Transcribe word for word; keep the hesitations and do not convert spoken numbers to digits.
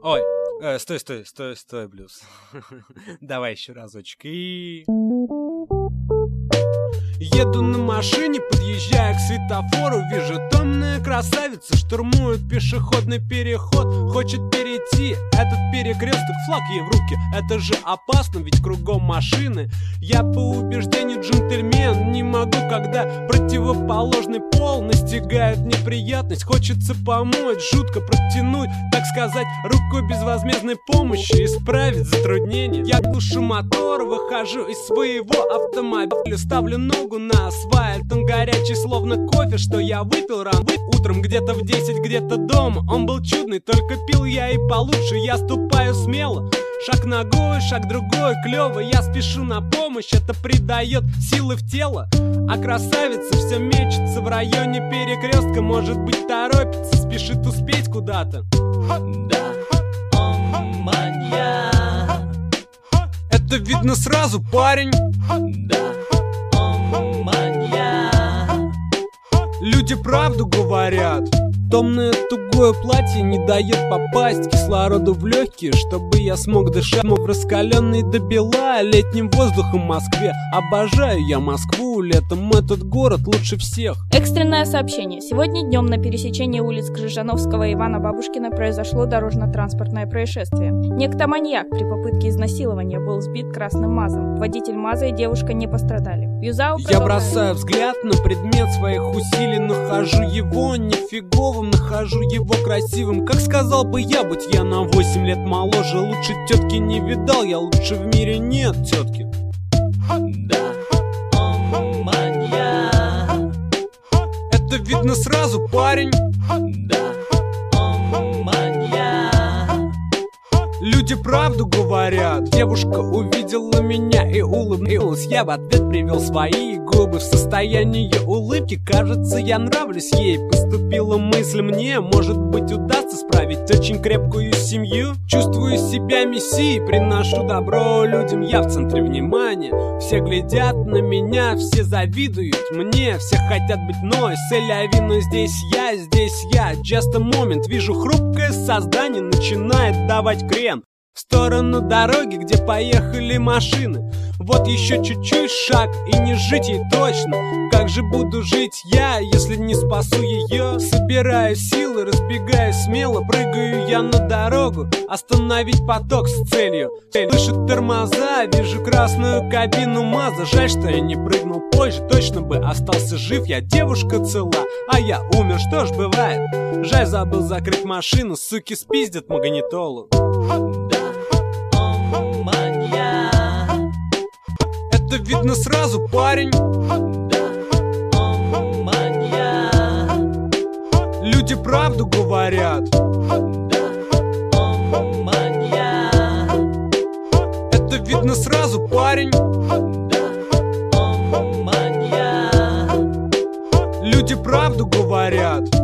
Ой, э, стой, стой, стой, стой, блюз. Давай еще разочек. И... Еду на машине, подъезжая к светофору. Вижу, томная красавица штурмует пешеходный переход. Хочет перейти этот перекресток, флаг ей в руки. Это же опасно, ведь кругом машины. Я по убеждению джентльмен. Не могу, когда противоположный пол настигает неприятность. Хочется помочь, жутко протянуть, так сказать, рукой безвозмездной помощи, исправить затруднение. Я глушу мотор, выхожу из своего автомобиля, ставлю ногу на асфальт. Он горячий, словно кофе, что я выпил рано утром, где-то в десять, где-то дома. Он был чудный, только пил я и получше. Я ступаю смело, шаг ногой, шаг другой, клево. Я спешу на помощь, это придает силы в тело. А красавица все мечется в районе перекрестка. Может быть, торопится, спешит успеть куда-то. Да, он маньяк. Это видно сразу, парень. Да, он маньяк. Люди правду говорят. Томное тугое платье не дает попасть кислороду в легкие, чтобы я смог дышать. Мог раскаленный до бела летним воздухом в Москве. Обожаю я Москву, летом этот город лучше всех. Экстренное сообщение. Сегодня днем на пересечении улиц Крыжановского и Ивана Бабушкина произошло дорожно-транспортное происшествие. Некто маньяк при попытке изнасилования был сбит красным МАЗом. Водитель МАЗа и девушка не пострадали. Юзао Я бросаю взгляд на предмет своих усилий, нахожу его нифиговым, нахожу его красивым. Как сказал бы я, будь я на восемь лет моложе, лучше тетки не видал, я лучше в мире нет тетки. Да, он маньяк. Это видно сразу, парень. Да, он маньяк. Люди правду говорят. Девушка увидела меня и улыбнулась. Я в ответ привел свои губы в состоянии улыбки. Кажется, я нравлюсь ей. Поступила мысль мне, может быть, удастся справить очень крепкую семью. Чувствую себя мессией, приношу добро людям. Я в центре внимания. Все глядят на меня, все завидуют мне. Все хотят быть мной, сэляви, но здесь я, здесь я. Just a moment, вижу хрупкое создание начинает давать крен в сторону дороги, где поехали машины. Вот еще чуть-чуть шаг, и не жить ей точно. Как же буду жить я, если не спасу ее? Собираю силы, разбегаюсь смело, прыгаю я на дорогу, остановить поток с целью. Слышу тормоза, вижу красную кабину МАЗа. Жаль, что я не прыгнул позже, точно бы остался жив. Я девушка цела, а я умер, что ж бывает. Жаль, забыл закрыть машину, суки спиздят магнитолу. Да, он маньяк. Это видно сразу, парень. Да, он маньяк. Люди правду говорят. Да, он маньяк. Это видно сразу, парень. Да, он маньяк. Люди правду говорят.